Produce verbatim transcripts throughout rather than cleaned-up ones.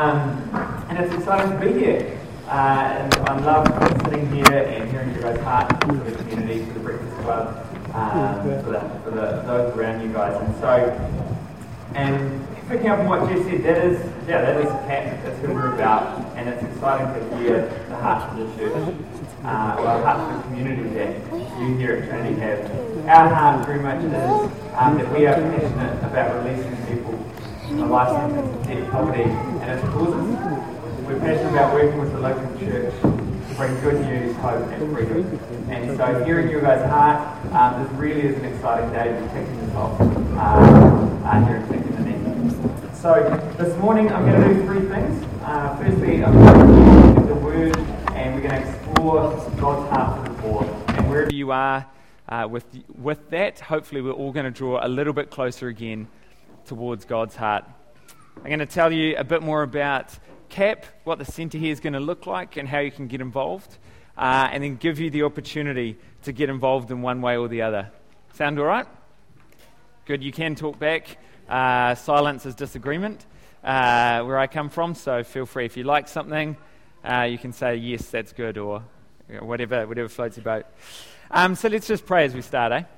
Um, and it's exciting to be here. Uh, and I love sitting here and hearing your guys' heart for the community, for the Breakfast Club, um, for, the, for the, those around you guys. And so, and picking up on what Jess said, that is, yeah, that is CAP. That's who we're about, and it's exciting to hear the heart of the church, uh, or the heart of the community that you here at Trinity have. Our heart very much is um, that we are passionate about releasing people from a life sentence of debt, poverty, and its causes. We're passionate about working with the local church to bring good news, hope, and freedom. And so, hearing your guys' heart, um, this really is an exciting day to be kicking this off uh, uh, here at Kicking the Net. So, this morning I'm going to do three things. Uh, firstly, I'm going to look at the Word, and we're going to explore God's heart for the poor. And wherever you are uh, with with that, hopefully we're all going to draw a little bit closer again towards God's heart. I'm going to tell you a bit more about CAP, what the centre here is going to look like and how you can get involved, uh, and then give you the opportunity to get involved in one way or the other. Sound all right? Good, you can talk back. Uh, silence is disagreement uh, where I come from, so feel free. If you like something, uh, you can say, yes, that's good, or you know, whatever, whatever floats your boat. Um, so let's just pray as we start, eh?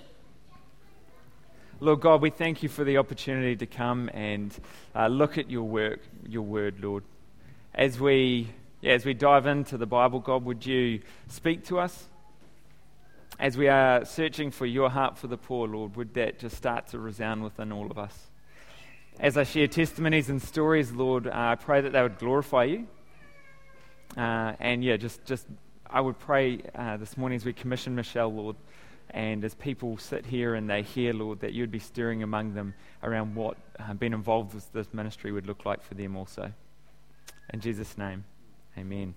Lord God, we thank you for the opportunity to come and uh, look at your work, your word, Lord. As we, yeah, as we dive into the Bible, God, would you speak to us? As we are searching for your heart for the poor, Lord, would that just start to resound within all of us? As I share testimonies and stories, Lord, uh, I pray that they would glorify you. Uh, and yeah, just, just I would pray uh, this morning as we commission Michelle, Lord, and as people sit here and they hear, Lord, that you'd be stirring among them around what uh, being involved with this ministry would look like for them also. In Jesus' name, amen.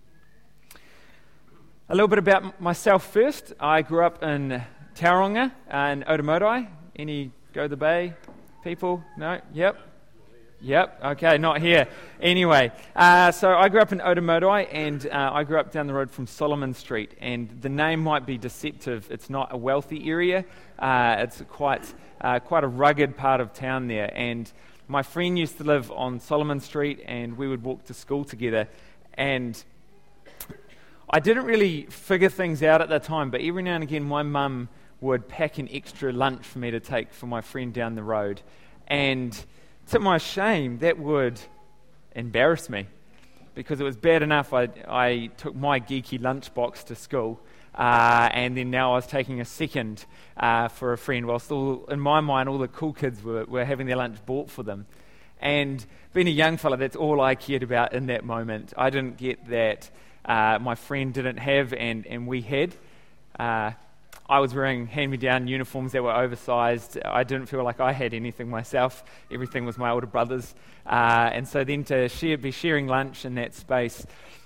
A little bit about myself first. I grew up in Tauranga, uh, in Otamotai. Any Go the Bay people? No? Yep. Yep, okay, not here. Anyway, uh, so I grew up in Otamotai, and uh, I grew up down the road from Solomon Street, and the name might be deceptive. It's not a wealthy area. Uh, it's quite uh, quite a rugged part of town there, and my friend used to live on Solomon Street, and we would walk to school together, and I didn't really figure things out at that time, but every now and again my mum would pack an extra lunch for me to take for my friend down the road, and to my shame, that would embarrass me, because it was bad enough I, I took my geeky lunchbox to school, uh, and then now I was taking a second uh, for a friend, whilst all, in my mind all the cool kids were, were having their lunch bought for them. And being a young fella, that's all I cared about in that moment. I didn't get that uh, my friend didn't have and, and we had. Uh, I was wearing hand-me-down uniforms that were oversized. I didn't feel like I had anything myself. Everything was my older brother's. Uh, and so then to share, be sharing lunch in that space,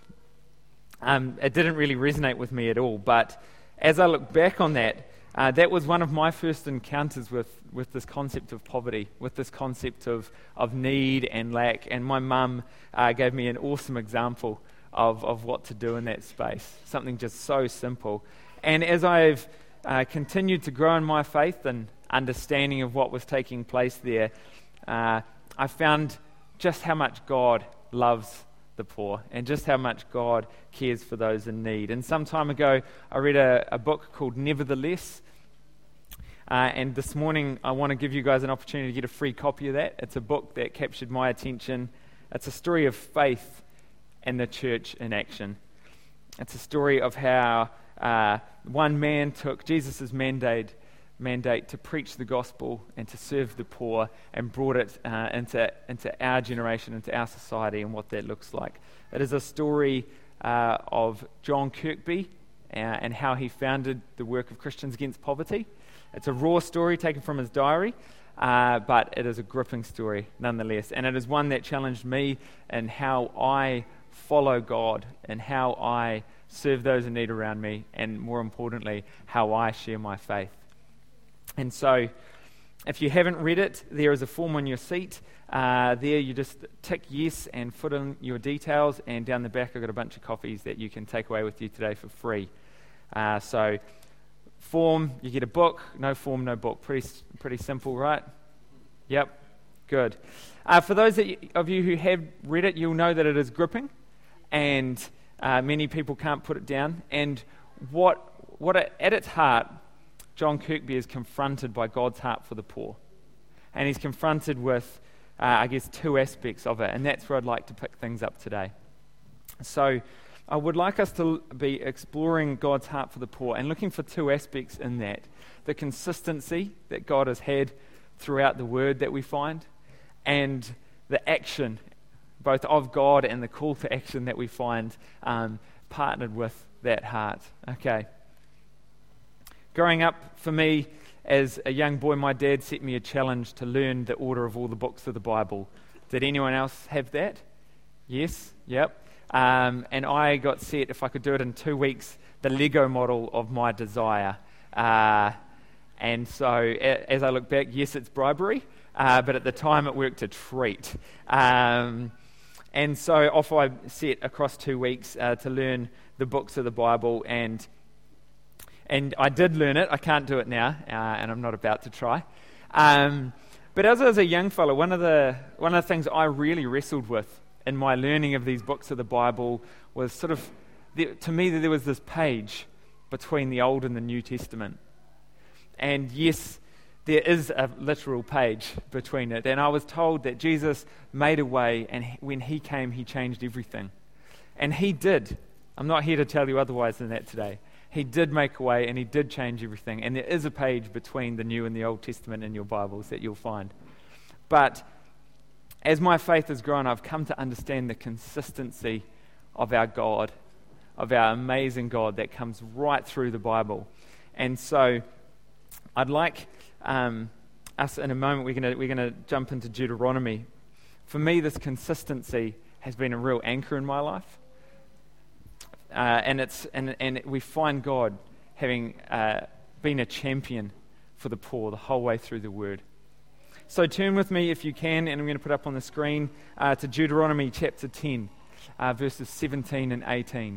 um, it didn't really resonate with me at all. But as I look back on that, uh, that was one of my first encounters with, with this concept of poverty, with this concept of, of need and lack. And my mum uh, gave me an awesome example of, of what to do in that space, something just so simple. And as I've Uh, continued to grow in my faith and understanding of what was taking place there, uh, I found just how much God loves the poor and just how much God cares for those in need. And some time ago, I read a, a book called Nevertheless, uh, and this morning I want to give you guys an opportunity to get a free copy of that. It's a book that captured my attention. It's a story of faith and the church in action. It's a story of how Uh, one man took Jesus' mandate, mandate to preach the gospel and to serve the poor, and brought it uh, into, into our generation, into our society, and what that looks like. It is a story uh, of John Kirkby uh, and how he founded the work of Christians Against Poverty. It's a raw story taken from his diary, uh, but it is a gripping story nonetheless, and it is one that challenged me in how I follow God and how I serve those in need around me, and more importantly, how I share my faith. And so, if you haven't read it, there is a form on your seat. Uh, there you just tick yes and put in your details, and down the back I've got a bunch of coffees that you can take away with you today for free. Uh, so, form, you get a book. No form, no book. Pretty, pretty simple, right? Yep. Good. Uh, for those that y- of you who have read it, you'll know that it is gripping, and uh, many people can't put it down. And what, what it, at its heart, John Kirkby is confronted by God's heart for the poor. And he's confronted with, uh, I guess, two aspects of it, and that's where I'd like to pick things up today. So I would like us to be exploring God's heart for the poor and looking for two aspects in that. The consistency that God has had throughout the Word that we find, and the action, both of God and the call to action that we find um, partnered with that heart. Okay. Growing up, for me, as a young boy, my dad set me a challenge to learn the order of all the books of the Bible. Did anyone else have that? Yes? Yep. Um, and I got set, if I could do it in two weeks, the Lego model of my desire. Uh, and so, a, as I look back, yes, it's bribery, uh, but at the time it worked a treat. Um, and so off I set across two weeks uh, to learn the books of the Bible, and and I did learn it. I can't do it now, uh, and I'm not about to try. Um, but as I was a young fellow, one of the one of the things I really wrestled with in my learning of these books of the Bible was sort of, the, to me, that there was this page between the Old and the New Testament. And yes, there is a literal page between it. And I was told that Jesus made a way, and he, when he came, he changed everything. And he did. I'm not here to tell you otherwise than that today. He did make a way, and he did change everything. And there is a page between the New and the Old Testament in your Bibles that you'll find. But as my faith has grown, I've come to understand the consistency of our God, of our amazing God that comes right through the Bible. And so I'd like um, us in a moment, we're going we're going to jump into Deuteronomy. For me, this consistency has been a real anchor in my life. Uh, and it's and, and we find God having uh, been a champion for the poor the whole way through the Word. So turn with me, if you can, and I'm going to put up on the screen, uh, to Deuteronomy chapter ten, uh, verses seventeen and eighteen.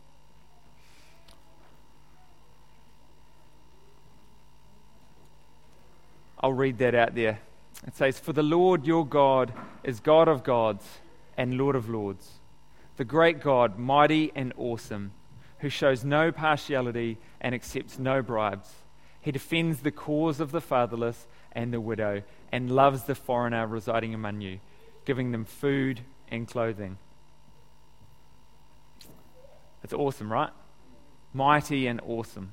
I'll read that out there. It says, "For the Lord your God is God of gods and Lord of lords, the great God, mighty and awesome, who shows no partiality and accepts no bribes. He defends the cause of the fatherless and the widow, and loves the foreigner residing among you, giving them food and clothing." It's awesome, right? Mighty and awesome.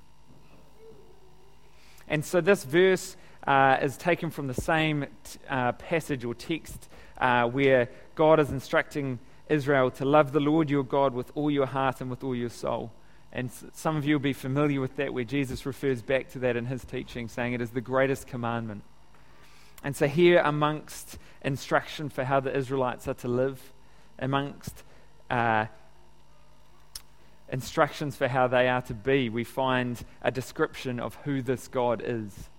And so this verse uh, is taken from the same t- uh, passage or text uh, where God is instructing Israel to love the Lord your God with all your heart and with all your soul. And s- some of you will be familiar with that, where Jesus refers back to that in his teaching, saying it is the greatest commandment. And so here, amongst instruction for how the Israelites are to live, amongst uh, instructions for how they are to be, we find a description of who this God is.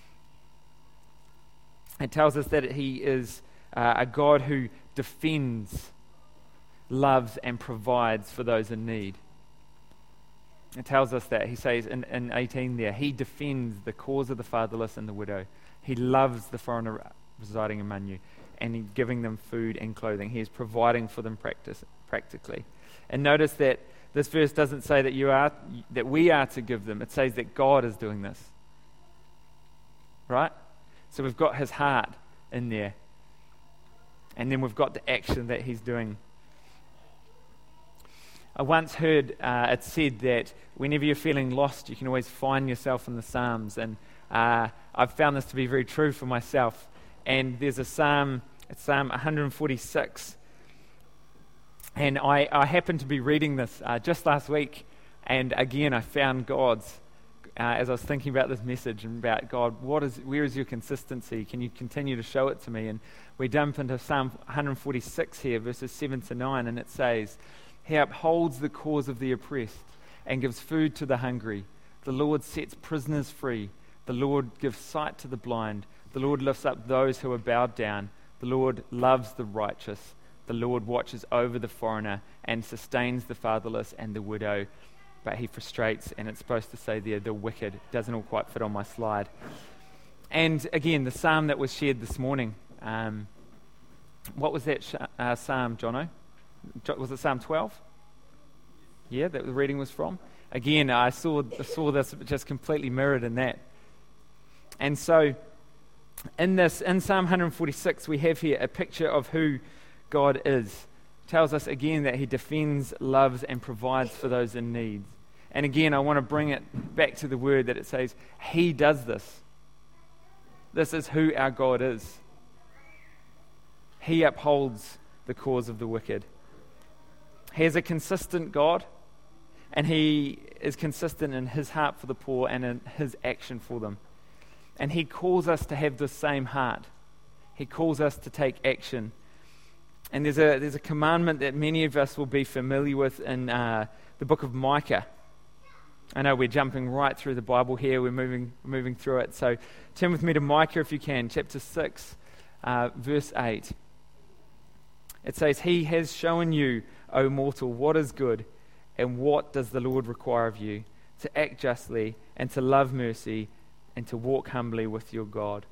It tells us that he is uh, a God who defends, loves, and provides for those in need. It tells us that, he says in, in eighteen there, he defends the cause of the fatherless and the widow. He loves the foreigner residing among you, and he's giving them food and clothing. He is providing for them practice, practically. And notice that this verse doesn't say that you are, that we are to give them. It says that God is doing this. Right? So we've got his heart in there. And then we've got the action that he's doing. I once heard uh, it said that whenever you're feeling lost, you can always find yourself in the Psalms. And uh, I've found this to be very true for myself. And there's a psalm, it's Psalm one forty-six. And I, I happened to be reading this uh, just last week. And again, I found God's, uh, as I was thinking about this message and about God, what is, where is your consistency? Can you continue to show it to me? And we jump into Psalm one forty-six here, verses seven to nine, and it says, "He upholds the cause of the oppressed and gives food to the hungry. The Lord sets prisoners free. The Lord gives sight to the blind. The Lord lifts up those who are bowed down. The Lord loves the righteous. The Lord watches over the foreigner and sustains the fatherless and the widow." But he frustrates, and it's supposed to say there, the wicked. It doesn't all quite fit on my slide. And again, the psalm that was shared this morning, um, what was that sh- uh, Psalm, Jono? Jo- Was it Psalm twelve? Yeah, that the reading was from. Again, I saw I saw this just completely mirrored in that. And so, in this, in Psalm one forty-six, we have here a picture of who God is. It tells us again that He defends, loves, and provides for those in need. And again, I want to bring it back to the word that it says, He does this. This is who our God is. He upholds the cause of the wicked. He is a consistent God, and He is consistent in His heart for the poor and in His action for them. And He calls us to have the same heart. He calls us to take action. And there's a there's a commandment that many of us will be familiar with in uh, the book of Micah. I know we're jumping right through the Bible here. We're moving moving through it. So turn with me to Micah if you can, chapter six, uh, verse eight. It says, He has shown you, O mortal, what is good, and what does the Lord require of you? To act justly, and to love mercy, and to walk humbly with your God.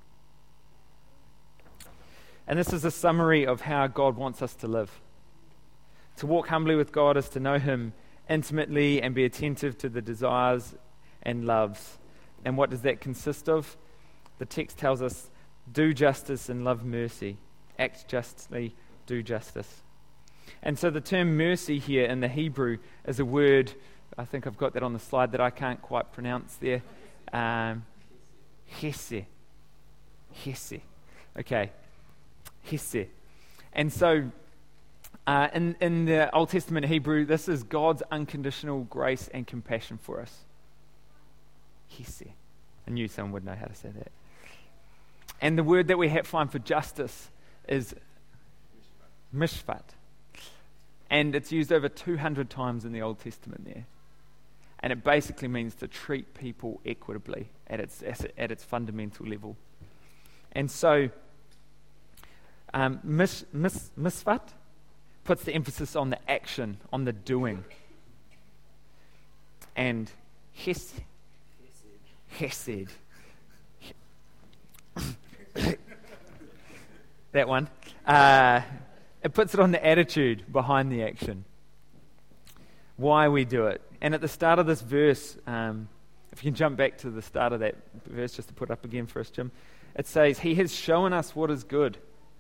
And this is a summary of how God wants us to live. To walk humbly with God is to know Him intimately and be attentive to the desires and loves. And what does that consist of? The text tells us, do justice and love mercy. Act justly, do justice. And so the term mercy here in the Hebrew is a word, I think I've got that on the slide that I can't quite pronounce there. Um, Hesed. Hesed. Okay. Hesed. And so uh, in, in the Old Testament Hebrew, this is God's unconditional grace and compassion for us. Hesed. I knew someone would know how to say that. And the word that we have find for justice is mishpat. And it's used over two hundred times in the Old Testament there. And it basically means to treat people equitably at its at its fundamental level. And so, um, mis, mis, misfat puts the emphasis on the action, on the doing. And hes, hesed, that one, uh, it puts it on the attitude behind the action. Why we do it. And at the start of this verse, um, if you can jump back to the start of that verse just to put up again for us, Jim, it says, He has shown us what is good.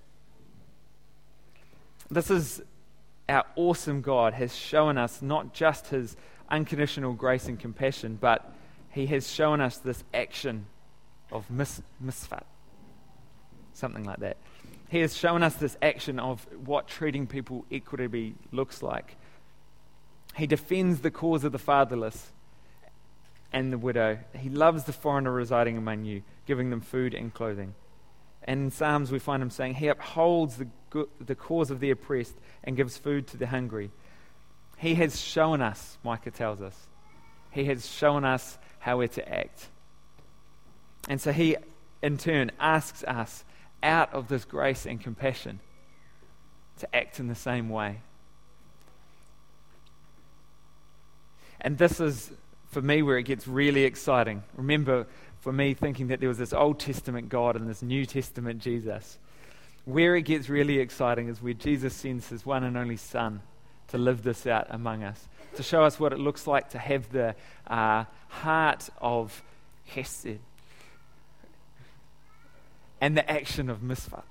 This is our awesome God has shown us not just His unconditional grace and compassion, but He has shown us this action of mis- misfat. Something like that. He has shown us this action of what treating people equitably looks like. He defends the cause of the fatherless and the widow. He loves the foreigner residing among you, giving them food and clothing. And in Psalms we find Him saying, He upholds the, go- the cause of the oppressed and gives food to the hungry. He has shown us, Micah tells us, He has shown us how we're to act. And so He, in turn, asks us, out of this grace and compassion, to act in the same way. And this is, for me, where it gets really exciting. Remember, for me, thinking that there was this Old Testament God and this New Testament Jesus. Where it gets really exciting is where Jesus sends His one and only Son to live this out among us, to show us what it looks like to have the uh, heart of Hesed and the action of misfat.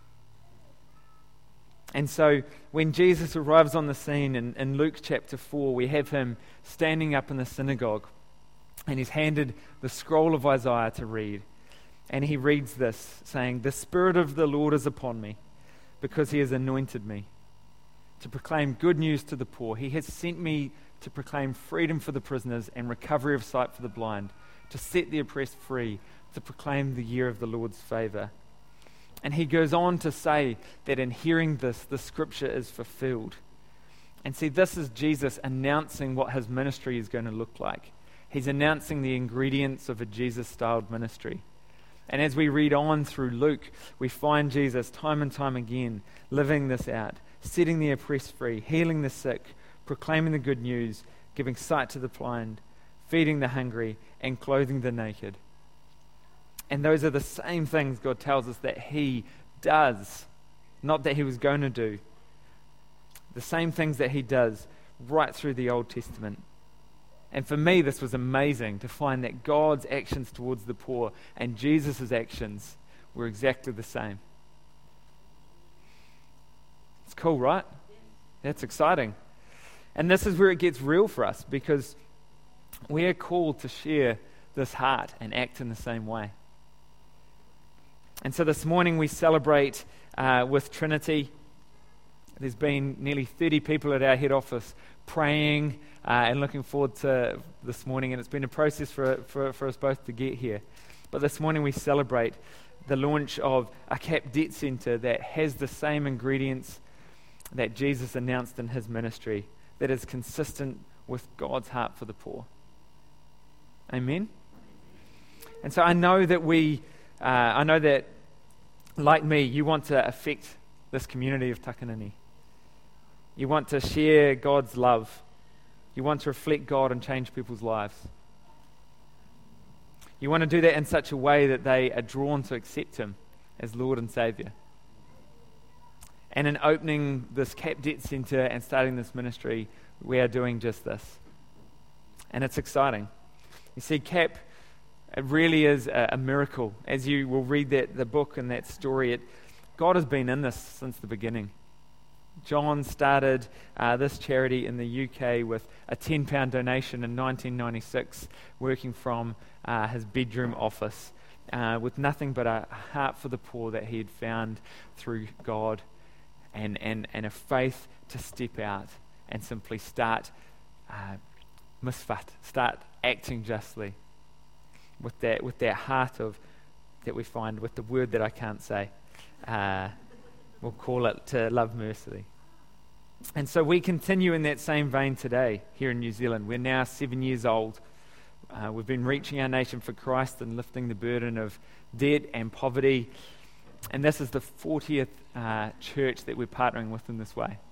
And so when Jesus arrives on the scene in, in Luke chapter four, we have Him standing up in the synagogue, and He's handed the scroll of Isaiah to read. And He reads this, saying, The Spirit of the Lord is upon me, because He has anointed me to proclaim good news to the poor. He has sent me to proclaim freedom for the prisoners and recovery of sight for the blind, to set the oppressed free, to proclaim the year of the Lord's favor. And He goes on to say that in hearing this, the scripture is fulfilled. And see, this is Jesus announcing what His ministry is going to look like. He's announcing the ingredients of a Jesus-styled ministry. And as we read on through Luke, we find Jesus time and time again living this out, setting the oppressed free, healing the sick, proclaiming the good news, giving sight to the blind, feeding the hungry, and clothing the naked. And those are the same things God tells us that He does. not that he was going to do. The same things that he does right through the Old Testament. And for me, this was amazing to find that God's actions towards the poor and Jesus' actions were exactly the same. It's cool, right? That's exciting. And this is where it gets real for us, because we are called to share this heart and act in the same way. And so this morning we celebrate uh, with Trinity. There's been nearly thirty people at our head office praying uh, and looking forward to this morning, and it's been a process for, for, for us both to get here. But this morning we celebrate the launch of a C A P Debt Centre that has the same ingredients that Jesus announced in his ministry, that is consistent with God's heart for the poor. Amen? And so I know that we, uh, I know that, like me, you want to affect this community of Takanini. You want to share God's love. You want to reflect God and change people's lives. You want to do that in such a way that they are drawn to accept him as Lord and Saviour. And in opening this C A P Debt Centre and starting this ministry, we are doing just this. And it's exciting. You see, C A P, it really is a, a miracle. As you will read that the book and that story, it, God has been in this since the beginning. John started uh, this charity in the U K with a ten pound donation in nineteen ninety-six, working from uh, his bedroom office, uh, with nothing but a heart for the poor that he had found through God, and, and, and a faith to step out and simply start uh, misfat, start acting justly, with that with that heart of that we find with the word that I can't say. Uh, we'll call it to love mercifully. And so we continue in that same vein today here in New Zealand. We're now seven years old. Uh, we've been reaching our nation for Christ and lifting the burden of debt and poverty. And this is the fortieth uh, church that we're partnering with in this way.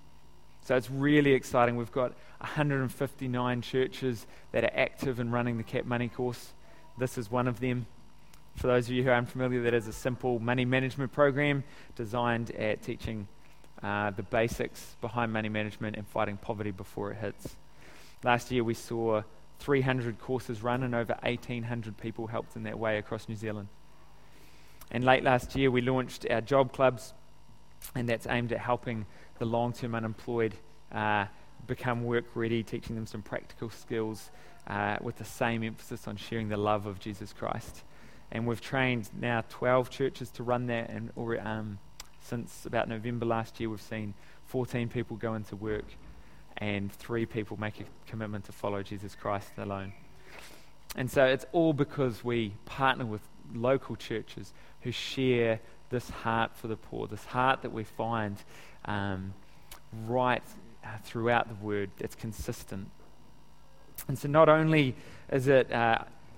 So it's really exciting. We've got one hundred fifty-nine churches that are active in running the C A P Money course. This is one of them. For those of you who are unfamiliar, that is a simple money management program designed at teaching uh, the basics behind money management and fighting poverty before it hits. Last year we saw three hundred courses run and over eighteen hundred people helped in that way across New Zealand. And late last year we launched our job clubs, and that's aimed at helping the long-term unemployed uh, become work-ready, teaching them some practical skills uh, with the same emphasis on sharing the love of Jesus Christ. And we've trained now twelve churches to run that, and or, um, since about November last year, we've seen fourteen people go into work and three people make a commitment to follow Jesus Christ alone. And so it's all because we partner with local churches who share this heart for the poor, this heart that we find um, right uh, throughout the Word that's consistent. And so not only is it uh,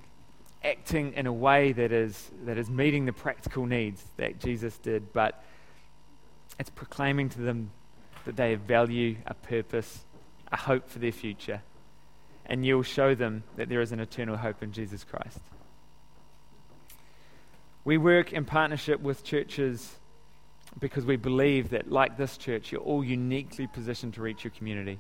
acting in a way that is that is meeting the practical needs that Jesus did, but it's proclaiming to them that they have value, a purpose, a hope for their future, and you'll show them that there is an eternal hope in Jesus Christ. We work in partnership with churches because we believe that, like this church, you're all uniquely positioned to reach your community.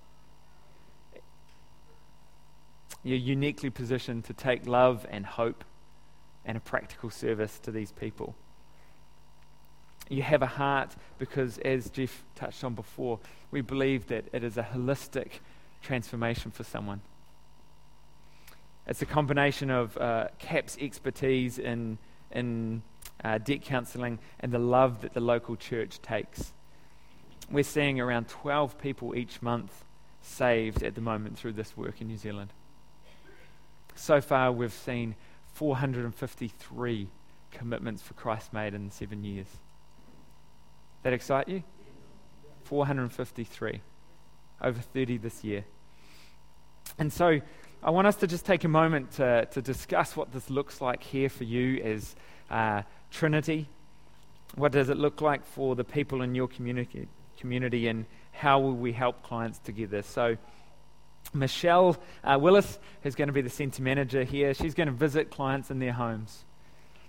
You're uniquely positioned to take love and hope and a practical service to these people. You have a heart because, as Jeff touched on before, we believe that it is a holistic transformation for someone. It's a combination of uh, C A P's expertise in in uh, debt counselling and the love that the local church takes. We're seeing around twelve people each month saved at the moment through this work in New Zealand. So far we've seen four hundred fifty-three commitments for Christ made in seven years. That excite you? four hundred fifty-three. Over thirty this year. And so I want us to just take a moment to, to discuss what this looks like here for you as uh, Trinity. What does it look like for the people in your community, community, and how will we help clients together? So Michelle uh, Willis, who's going to be the centre manager here, she's going to visit clients in their homes.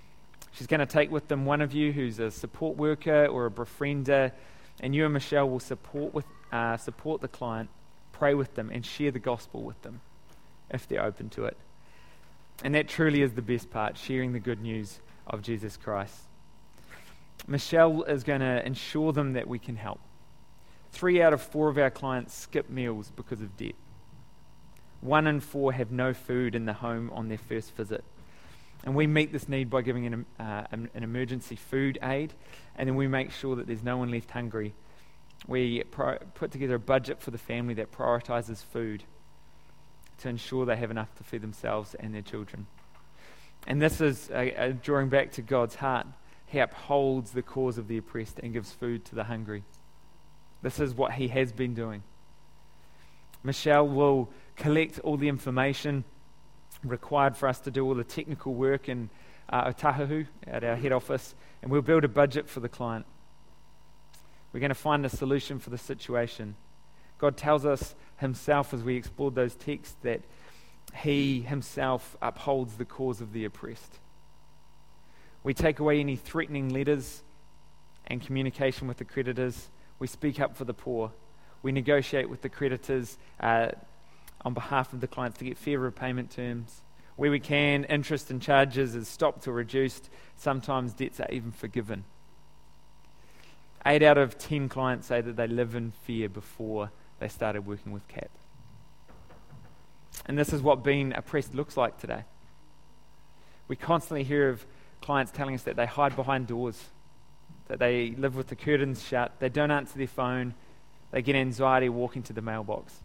She's going to take with them one of you who's a support worker or a befriender, and you and Michelle will support with uh, support the client, pray with them, and share the gospel with them if they're open to it. And that truly is the best part, sharing the good news of Jesus Christ. Michelle is going to ensure them that we can help. Three out of four of our clients skip meals because of debt. One in four have no food in the home on their first visit. And we meet this need by giving an, uh, an emergency food aid, and then we make sure that there's no one left hungry. We pro- put together a budget for the family that prioritizes food to ensure they have enough to feed themselves and their children. And this is uh, uh, drawing back to God's heart. He upholds the cause of the oppressed and gives food to the hungry. This is what he has been doing. Michelle will collect all the information required for us to do all the technical work in uh, Otahuhu at our head office, and we'll build a budget for the client. We're going to find a solution for the situation. God tells us himself as we explored those texts that he himself upholds the cause of the oppressed. We take away any threatening letters and communication with the creditors. We speak up for the poor. We negotiate with the creditors uh, on behalf of the clients to get fair repayment terms. Where we can, interest and charges is stopped or reduced. Sometimes debts are even forgiven. Eight out of ten clients say that they live in fear before they started working with C A P. And this is what being oppressed looks like today. We constantly hear of clients telling us that they hide behind doors, that they live with the curtains shut, they don't answer their phone, they get anxiety walking to the mailbox.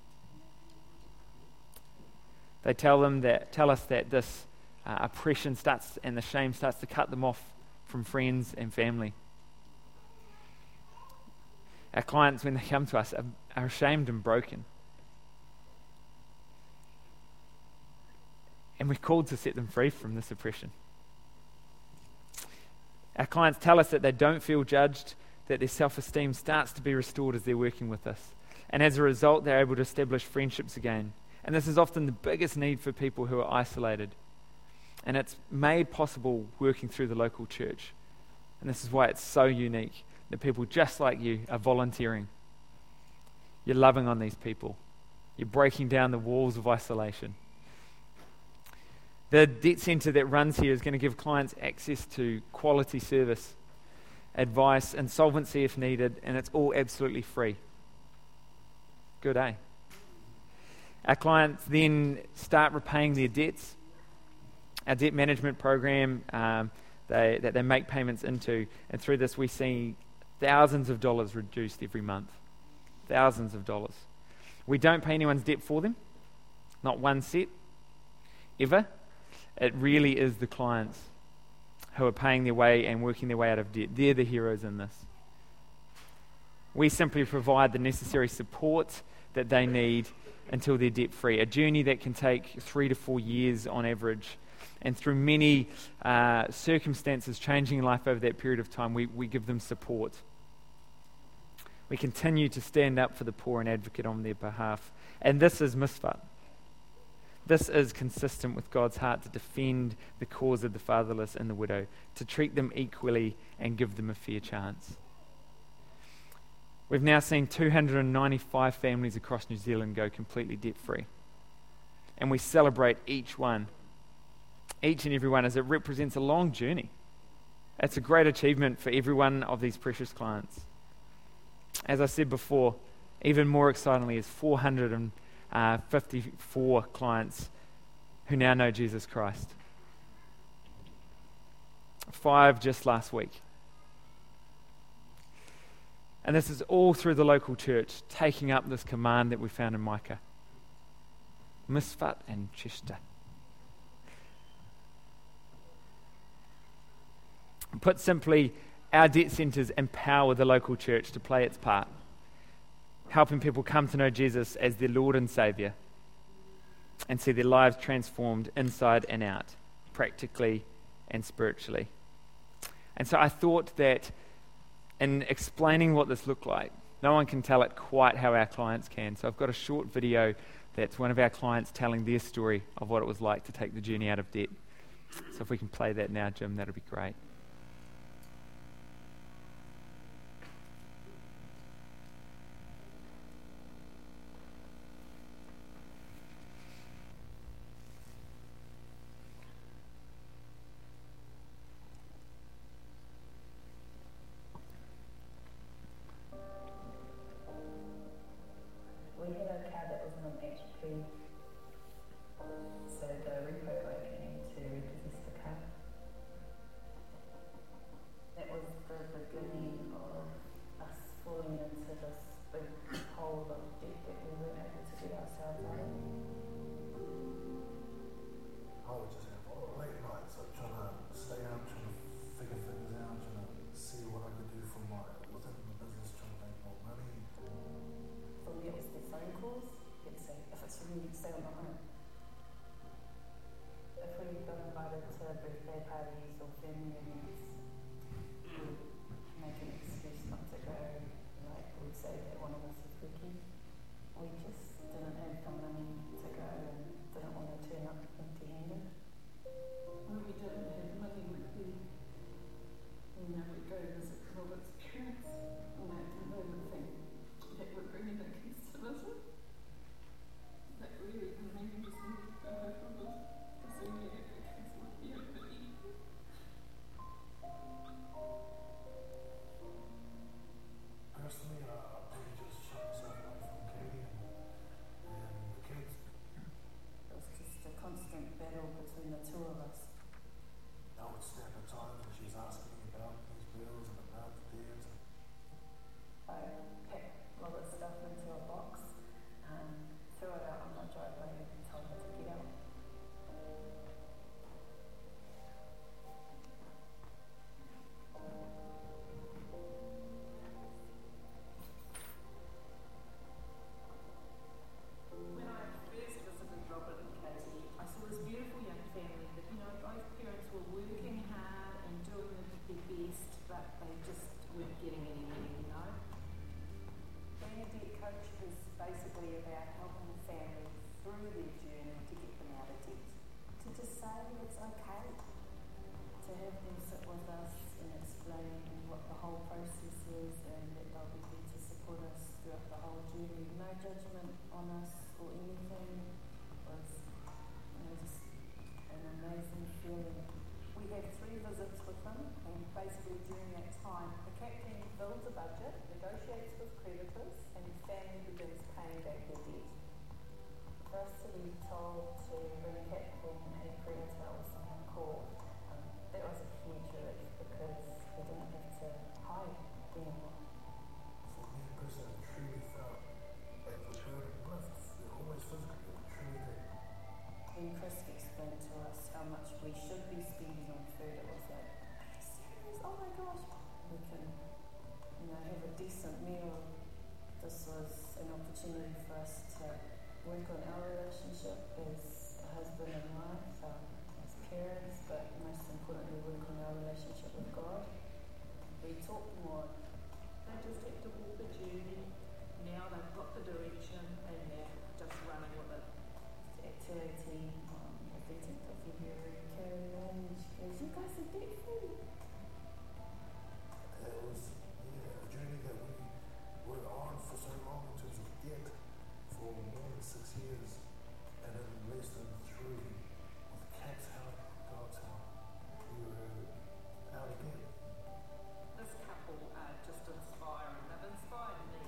They tell them that tell us that this uh, oppression starts and the shame starts to cut them off from friends and family. Our clients, when they come to us, are, are ashamed and broken. And we're called to set them free from this oppression. Our clients tell us that they don't feel judged, that their self-esteem starts to be restored as they're working with us. And as a result, they're able to establish friendships again. And this is often the biggest need for people who are isolated. And it's made possible working through the local church. And this is why it's so unique, that people just like you are volunteering. You're loving on these people. You're breaking down the walls of isolation. The debt centre that runs here is going to give clients access to quality service, advice, insolvency if needed, and it's all absolutely free. Good, eh? Our clients then start repaying their debts. Our debt management program um, they, that they make payments into, and through this we see thousands of dollars reduced every month. Thousands of dollars. We don't pay anyone's debt for them, not one cent, ever. It really is the clients who are paying their way and working their way out of debt. They're the heroes in this. We simply provide the necessary support that they need until they're debt-free, a journey that can take three to four years on average. And through many uh, circumstances changing life over that period of time, we, we give them support. We continue to stand up for the poor and advocate on their behalf. And this is Misfat. This is consistent with God's heart to defend the cause of the fatherless and the widow, to treat them equally and give them a fair chance. We've now seen two hundred ninety-five families across New Zealand go completely debt-free. And we celebrate each one, each and every one, as it represents a long journey. It's a great achievement for every one of these precious clients. As I said before, even more excitingly is four hundred fifty-four clients who now know Jesus Christ. Five just last week. And this is all through the local church, taking up this command that we found in Micah. Misfat and Chester. Put simply, our debt centres empower the local church to play its part, helping people come to know Jesus as their Lord and Saviour and see their lives transformed inside and out, practically and spiritually. And so I thought that in explaining what this looked like, no one can tell it quite how our clients can. So I've got a short video that's one of our clients telling their story of what it was like to take the journey out of debt. So if we can play that now, Jim, that'll be great. We had a car that was on an H P, so the repo guy came to repossess the car. That was the beginning of us falling into this big hole of debt that we weren't able to get ourselves out of. I would just have all late nights, like trying to stay up, trying to figure things out, trying to see what I could do for my within the business, trying to make more money. For me, it was the phone calls. You'd say, if it's for me, stay on the home. If we got invited to birthday parties or family events, we'd make an excuse not to go. Like, we'd say that one of us is working. We just didn't have the money to go and didn't want to turn up empty-handed. When we didn't have money, we'd be, you know, we'd go visit Robert's parents, and they would think that would bring in the kids to visit. That really, and then you just need to go home from this, because then you have the kids with you, but you Personally, uh, I probably just shut myself away from Katie and, and the kids. It was just a constant battle between the two of us. I would snap at times when she's asking me about these bills and about the debts. I packed Robert's stuff into a box and threw it out on the driveway and told her to get out. When I first visited Robert and Katie, I saw this beautiful young family that, you know, both parents were working hard and doing their best, but they just weren't getting anywhere, you know. Being a debt coach is basically about helping families through their journey to get them out of debt. To just say it's okay. To have them sit with us and explain what the whole process is and that they'll be there to support us throughout the whole journey. No judgment on us or anything. It was, you know, just an amazing feeling. We had three visits with them, and basically during that time, the C A P team builds a budget, negotiates with creditors, and the family begins paying back their debt. For us to be told to bring a C A P team and a creditor or someone called, um, that was a huge relief because we didn't have to hide anymore. For me personally, I truly felt like the burden lifts. They're always physical, but truly they. When Chris explained to us how much we should be spending on food, it was like, are you serious? Oh my gosh. We can, you know, have a decent meal. This was an opportunity for us to work on our relationship as a husband and wife, um, as parents, but most importantly, work on our relationship with God. We talk more. They just had to walk the journey. Now they've got the direction and they're just running with it. At two eighteen on the thirteenth of February, Carrie ran and she goes, you guys are debt free. It was yeah, a journey that we were on for so long in terms of debt for more than six years, and then less than three with Cat's help, God's help, we were out again. This couple are just inspiring. They've inspired me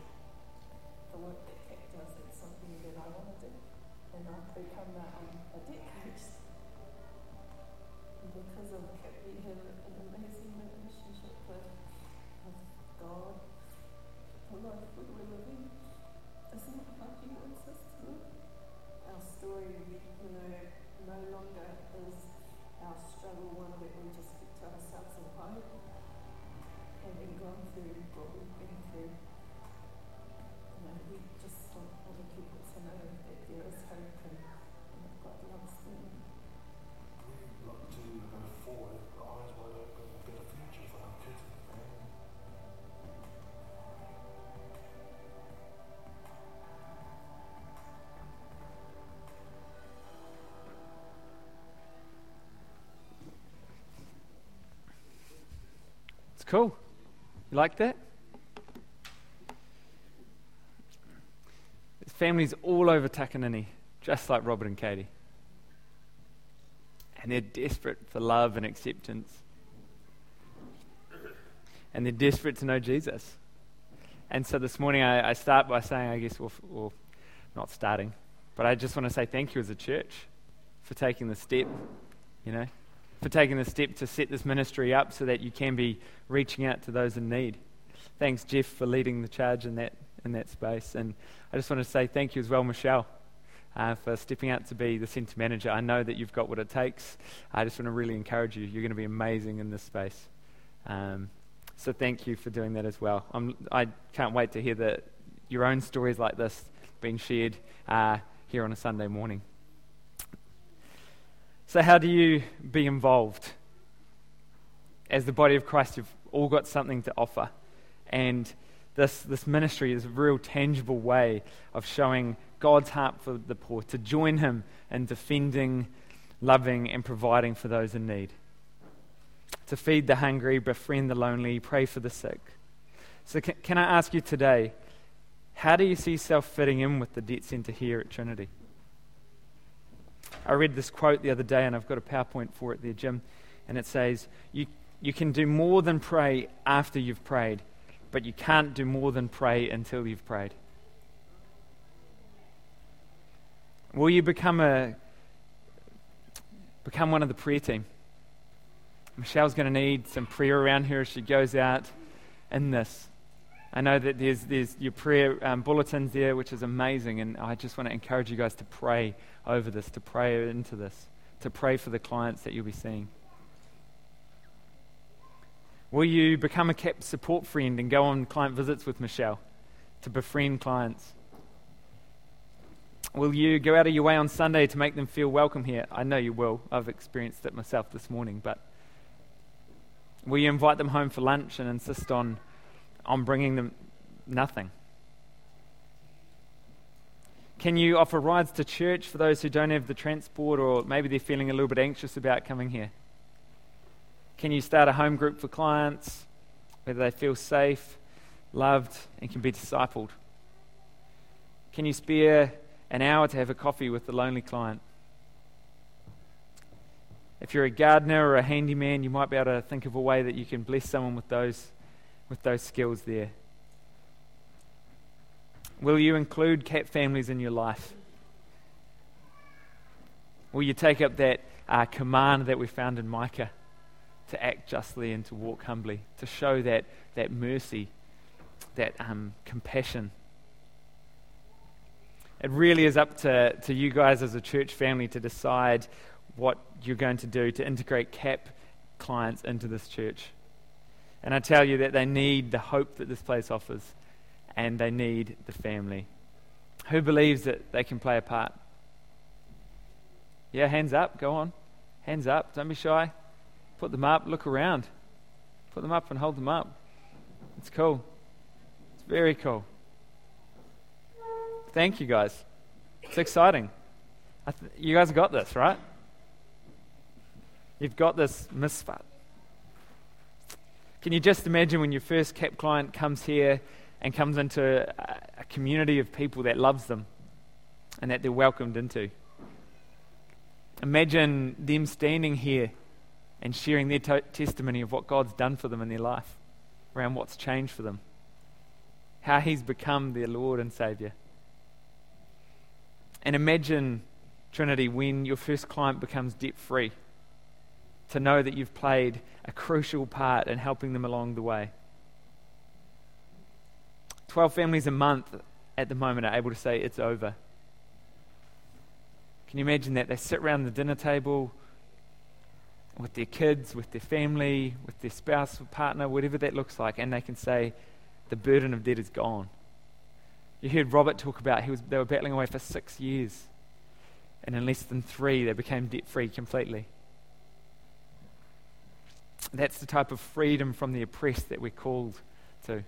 cool. You like that? There's families all over Takanini, just like Robert and Katie. And they're desperate for love and acceptance. And they're desperate to know Jesus. And so this morning I, I start by saying, I guess, well, well, not starting, but I just want to say thank you as a church for taking the step, you know, for taking the step to set this ministry up so that you can be reaching out to those in need. Thanks, Jeff, for leading the charge in that in that space. And I just want to say thank you as well, Michelle, uh, for stepping out to be the centre manager. I know that you've got what it takes. I just want to really encourage you. You're going to be amazing in this space. Um, So thank you for doing that as well. I'm, I can't wait to hear the, your own stories like this being shared uh, here on a Sunday morning. So how do you be involved? As the body of Christ, you've all got something to offer. And this, this ministry is a real tangible way of showing God's heart for the poor, to join him in defending, loving, and providing for those in need. To feed the hungry, befriend the lonely, pray for the sick. So can, can I ask you today, how do you see yourself fitting in with the debt centre here at Trinity? I read this quote the other day, and I've got a PowerPoint for it there, Jim, and it says, you, you can do more than pray after you've prayed, but you can't do more than pray until you've prayed. Will you become a become one of the prayer team? Michelle's going to need some prayer around her as she goes out in this. I know that there's there's your prayer um, bulletins there, which is amazing, and I just want to encourage you guys to pray over this, to pray into this, to pray for the clients that you'll be seeing. Will you become a C A P support friend and go on client visits with Michelle to befriend clients? Will you go out of your way on Sunday to make them feel welcome here? I know you will. I've experienced it myself this morning, but will you invite them home for lunch and insist on, on bringing them nothing? Can you offer rides to church for those who don't have the transport, or maybe they're feeling a little bit anxious about coming here? Can you start a home group for clients where they feel safe, loved, and can be discipled? Can you spare an hour to have a coffee with the lonely client? If you're a gardener or a handyman, you might be able to think of a way that you can bless someone with those with those skills there. Will you include C A P families in your life? Will you take up that uh, command that we found in Micah to act justly and to walk humbly, to show that, that mercy, that um, compassion? It really is up to, to you guys as a church family to decide what you're going to do to integrate C A P clients into this church. And I tell you that they need the hope that this place offers, and they need the family. Who believes that they can play a part? Yeah, hands up, go on. Hands up, don't be shy. Put them up, look around. Put them up and hold them up. It's cool. It's very cool. Thank you, guys. It's exciting. I th- you guys got this, right? You've got this misfit. Can you just imagine when your first C A P client comes here and comes into a, a community of people that loves them and that they're welcomed into? Imagine them standing here and sharing their to- testimony of what God's done for them in their life, around what's changed for them, how He's become their Lord and Saviour. And imagine, Trinity, when your first client becomes debt-free, to know that you've played a crucial part in helping them along the way. Twelve families a month at the moment are able to say it's over. Can you imagine that? They sit around the dinner table with their kids, with their family, with their spouse or partner, whatever that looks like, and they can say the burden of debt is gone. You heard Robert talk about he was they were battling away for six years, and in less than three they became debt-free completely. That's the type of freedom from the oppressed that we're called to.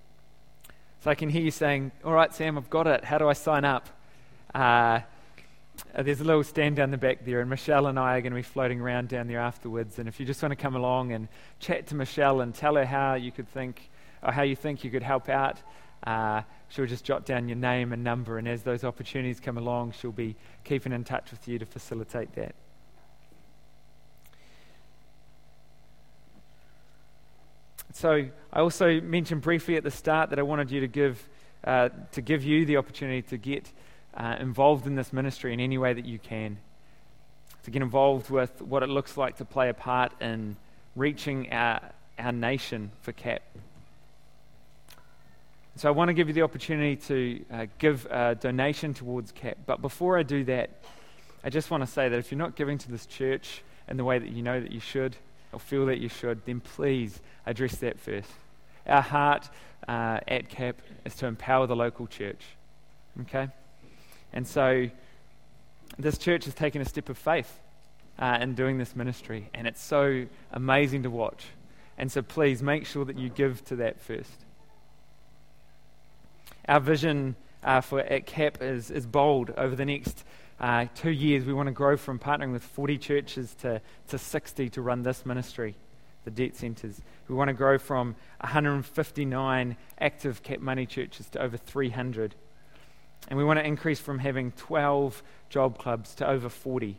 So I can hear you saying, all right, Sam, I've got it. How do I sign up? Uh, uh, there's a little stand down the back there, and Michelle and I are going to be floating around down there afterwards. And if you just want to come along and chat to Michelle and tell her how you could think, or how you think you could help out, uh, she'll just jot down your name and number, and as those opportunities come along, she'll be keeping in touch with you to facilitate that. So I also mentioned briefly at the start that I wanted you to give uh, to give you the opportunity to get uh, involved in this ministry in any way that you can, to get involved with what it looks like to play a part in reaching our, our nation for C A P. So I want to give you the opportunity to uh, give a donation towards C A P. But before I do that, I just want to say that if you're not giving to this church in the way that you know that you should, or feel that you should, then please address that first. Our heart uh, at C A P is to empower the local church. Okay? And so this church has taken a step of faith uh, in doing this ministry, and it's so amazing to watch. And so please make sure that you give to that first. Our vision uh, for at C A P is, is bold. Over the next uh, two years, we want to grow from partnering with forty churches to, to sixty to run this ministry, the debt centres. We want to grow from one hundred fifty-nine active C A P Money churches to over three hundred. And we want to increase from having twelve job clubs to over forty.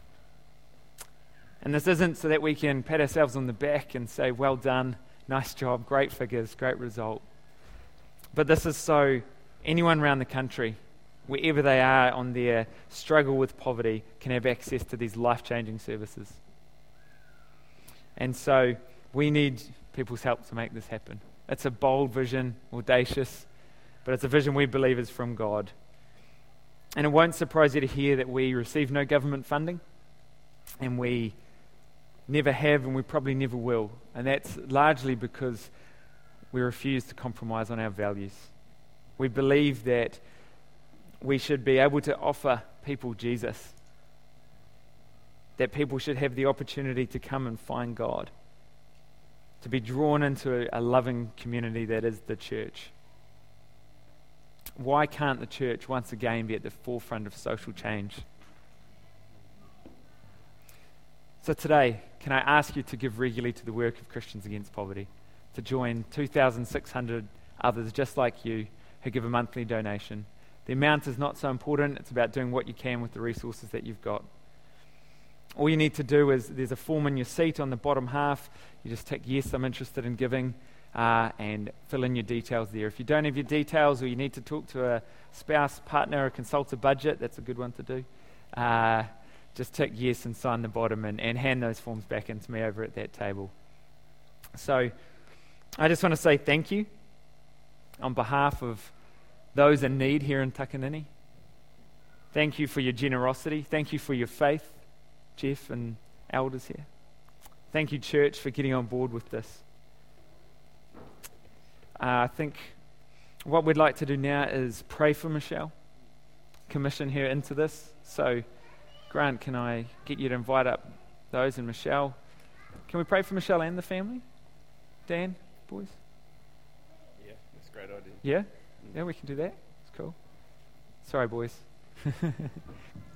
And this isn't so that we can pat ourselves on the back and say, well done, nice job, great figures, great result. But this is so anyone around the country, wherever they are on their struggle with poverty, can have access to these life-changing services. And so we need people's help to make this happen. It's a bold vision, audacious, but it's a vision we believe is from God. And it won't surprise you to hear that we receive no government funding, and we never have, and we probably never will. And that's largely because we refuse to compromise on our values. We believe that we should be able to offer people Jesus, that people should have the opportunity to come and find God, to be drawn into a loving community that is the church. Why can't the church once again be at the forefront of social change? So today, can I ask you to give regularly to the work of Christians Against Poverty, to join two thousand six hundred others just like you who give a monthly donation. The amount is not so important. It's about doing what you can with the resources that you've got. All you need to do is, there's a form in your seat on the bottom half. You just tick, yes, I'm interested in giving, uh, and fill in your details there. If you don't have your details, or you need to talk to a spouse, partner, or consult a budget, that's a good one to do. Uh, just tick yes and sign the bottom, and, and hand those forms back into me over at that table. So I just want to say thank you on behalf of those in need here in Takanini. Thank you for your generosity. Thank you for your faith, Jeff and elders here. Thank you, church, for getting on board with this. Uh, I think what we'd like to do now is pray for Michelle, commission her into this. So, Grant, can I get you to invite up those and Michelle? Can we pray for Michelle and the family? Dan, boys? Yeah, that's a great idea. Yeah? Yeah, we can do that. It's cool. Sorry, boys.